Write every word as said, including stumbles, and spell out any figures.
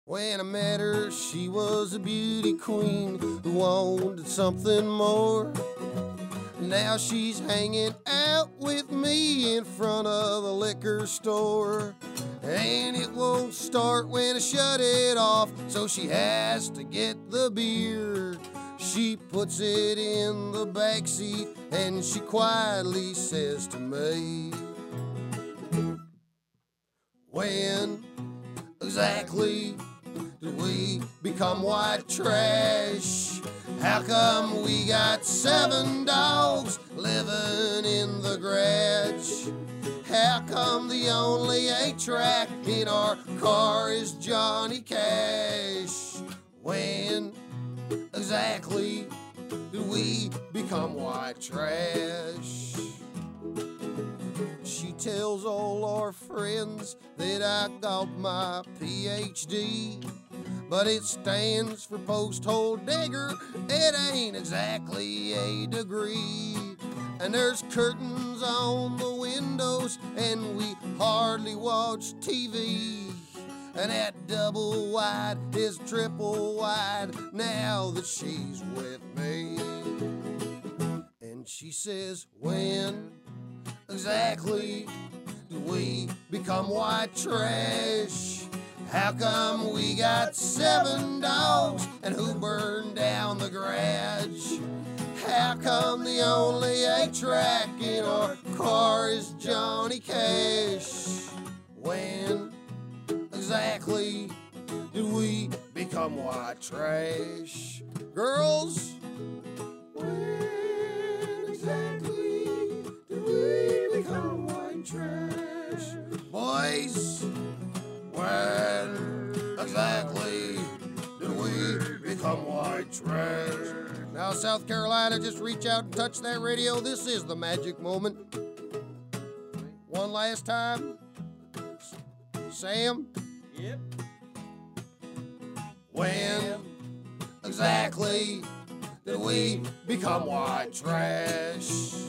When I met her, she was a beauty queen who wanted something more. Now she's hanging out with me in front of the liquor store. And it won't start when I shut it off, so she has to get the beer. She puts it in the back seat and she quietly says to me, when exactly did we become white trash? How come we got seven dogs living in the garage? How come the only eight-track in our car is Johnny Cash? When exactly did we become white trash? She tells all our friends that I got my P H D, but it stands for post-hole digger. It ain't exactly a degree. And there's curtains on the windows and we hardly watch T V. And that double wide is triple wide now that she's with me. And she says, when exactly do we become white trash? How come we got seven dogs and who burned down the garage? How come the only eight-track in our car is Johnny Cash? When exactly did we become white trash? Girls, when exactly did we become white trash? Boys, when exactly did we become white trash? Now, South Carolina, just reach out and touch that radio. This is the magic moment. One last time. Sam? Yep. When exactly did we become white trash?